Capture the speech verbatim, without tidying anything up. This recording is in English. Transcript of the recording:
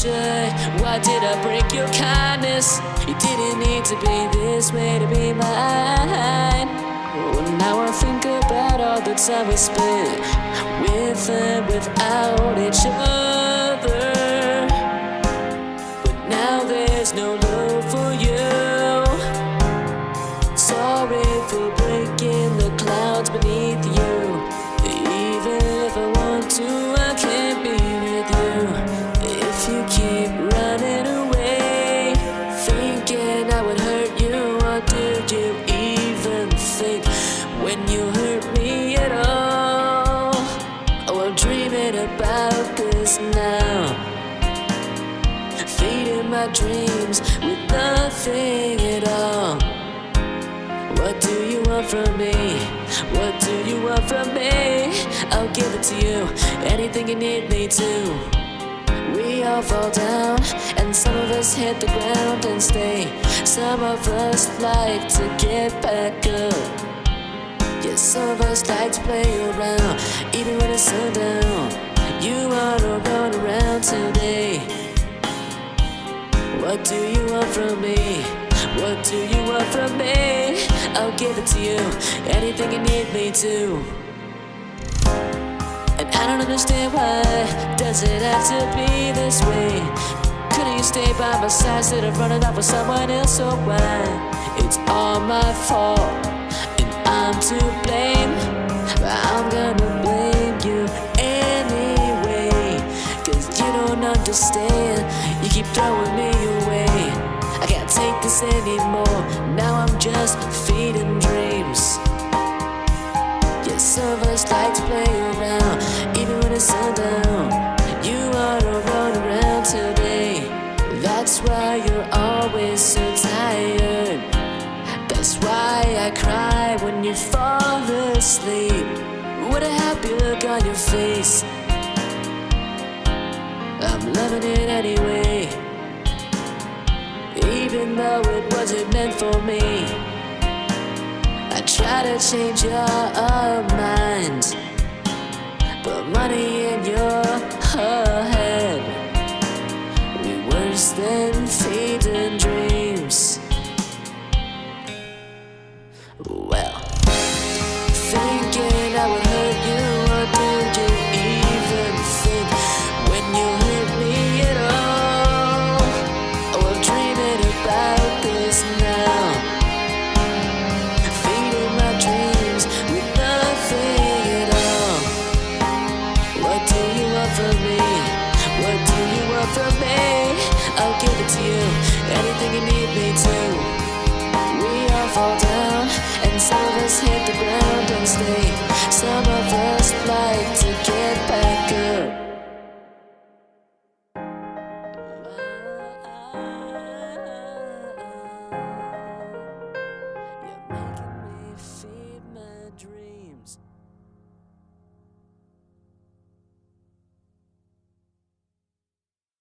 shy? Why did I break your kindness? You didn't need to be this way to be mine. Well, now I think about all the time we spent with and without each other. But now there's no love for you. Sorry for breaking the clouds beneath you. Even if I want to, I can't be with you. If you keep running away, thinking I would hurt you, what did you even think when you hurt me at all? Oh, I'm dreaming about this now, feeding my dreams with nothing at all. What do you want from me? What do you want from me? I'll give it to you, anything you need me to. We all fall down, and some of us hit the ground and stay. Some of us like to get back up. Yeah, some of us like to play around, even when it's sundown. You wanna run around today. What do you want from me? What do you want from me? I'll give it to you, anything you need me to. And I don't understand why does it have to be this way? Couldn't you stay by my side instead of running off with someone else? So why? It's all my fault, and I'm to blame. But I'm gonna blame you anyway, cause you don't understand. You keep throwing me away. I can't take this anymore. Now I'm just feeding dreams. Yeah, some of us like to play around, even when it's sundown. You wanna run around today. That's why you're always so tired. That's why I cry when you fall asleep. What a happy look on your face. I'm loving it anyway, even though it wasn't meant for me. I try to change your mind, but money in your head, we worse than feeding dreams. Well, thinking I would hurt you, what did you even think when you hurt me at all? Oh, I'm dreaming about this now, feeding my dreams with nothing at all. What do you want from me? What do you want from me? I'll give it to you, anything you need me to. We all fall down, and some of us hit the ground and stay. Some